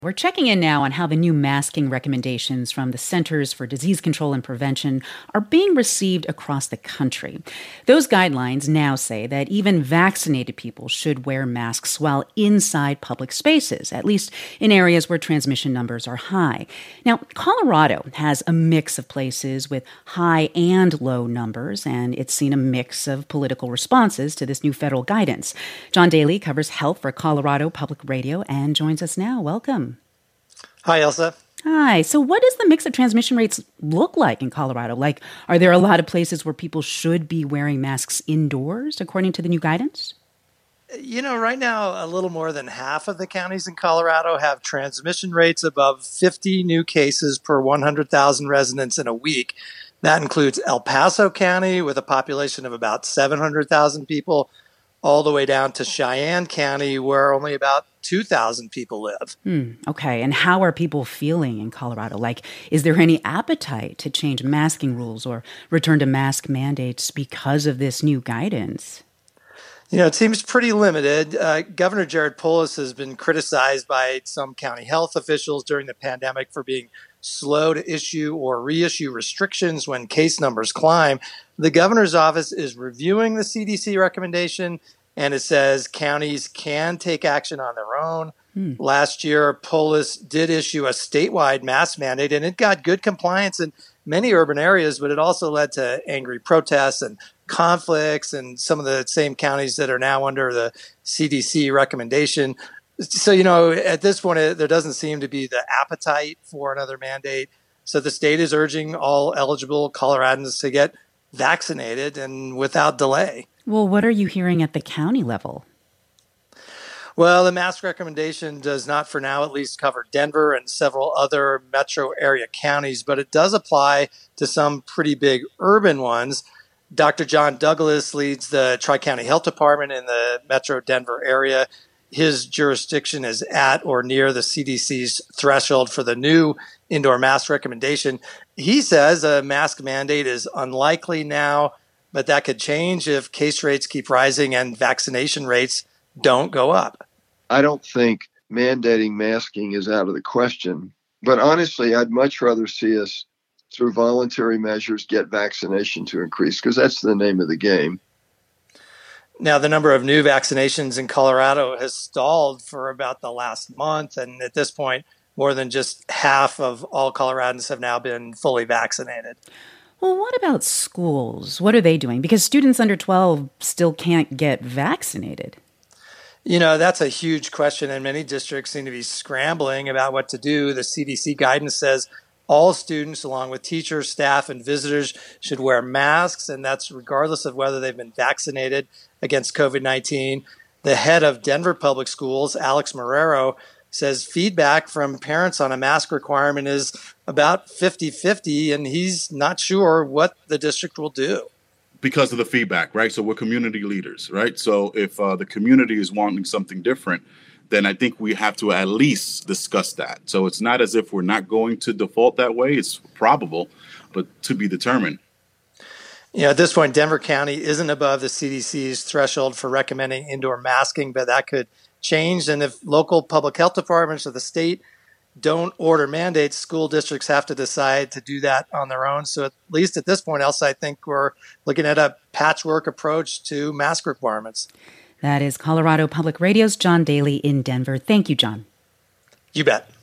We're checking in now on how the new masking recommendations from the Centers for Disease Control and Prevention are being received across the country. Those guidelines now say that even vaccinated people should wear masks while inside public spaces, at least in areas where transmission numbers are high. Now, Colorado has a mix of places with high and low numbers, and it's seen a mix of political responses to this new federal guidance. John Daly covers health for Colorado Public Radio and joins us now. Welcome. Hi, Elsa. Hi. So what does the mix of transmission rates look like in Colorado? Like, are there a lot of places where people should be wearing masks indoors, according to the new guidance? Right now, a little more than half of the counties in Colorado have transmission rates above 50 new cases per 100,000 residents in a week. That includes El Paso County with a population of about 700,000 people, all the way down to Cheyenne County, where only about 2,000 people live. Okay. And how are people feeling in Colorado? Like, is there any appetite to change masking rules or return to mask mandates because of this new guidance? It seems pretty limited. Governor Jared Polis has been criticized by some county health officials during the pandemic for being slow to issue or reissue restrictions when case numbers climb. The governor's office is reviewing the CDC recommendation, and it says counties can take action on their own. Last year, Polis did issue a statewide mask mandate, and it got good compliance in many urban areas, but it also led to angry protests and conflicts in some of the same counties that are now under the CDC recommendation. So, at this point, there doesn't seem to be the appetite for another mandate. So the state is urging all eligible Coloradans to get vaccinated and without delay. Well, what are you hearing at the county level? Well, the mask recommendation does not, for now at least, cover Denver and several other metro area counties, but it does apply to some pretty big urban ones. Dr. John Douglas leads the Tri-County Health Department in the metro Denver area. His jurisdiction is at or near the CDC's threshold for the new indoor mask recommendation. He says a mask mandate is unlikely now, but that could change if case rates keep rising and vaccination rates don't go up. I don't think mandating masking is out of the question, but honestly, I'd much rather see us, through voluntary measures, get vaccination to increase, because that's the name of the game. Now, the number of new vaccinations in Colorado has stalled for about the last month, and at this point, more than just half of all Coloradans have now been fully vaccinated. Well, what about schools? What are they doing? Because students under 12 still can't get vaccinated. That's a huge question, and many districts seem to be scrambling about what to do. The CDC guidance says all students, along with teachers, staff, and visitors, should wear masks, and that's regardless of whether they've been vaccinated against COVID-19. The head of Denver Public Schools, Alex Marrero, says feedback from parents on a mask requirement is about 50-50, and he's not sure what the district will do. Because of the feedback, right? So we're community leaders, right? So if the community is wanting something different, then I think we have to at least discuss that. So it's not as if we're not going to default that way. It's probable, but to be determined. At this point, Denver County isn't above the CDC's threshold for recommending indoor masking, but that could change. And if local public health departments of the state don't order mandates, school districts have to decide to do that on their own. So at least at this point, Elsa, I think we're looking at a patchwork approach to mask requirements. That is Colorado Public Radio's John Daly in Denver. Thank you, John. You bet.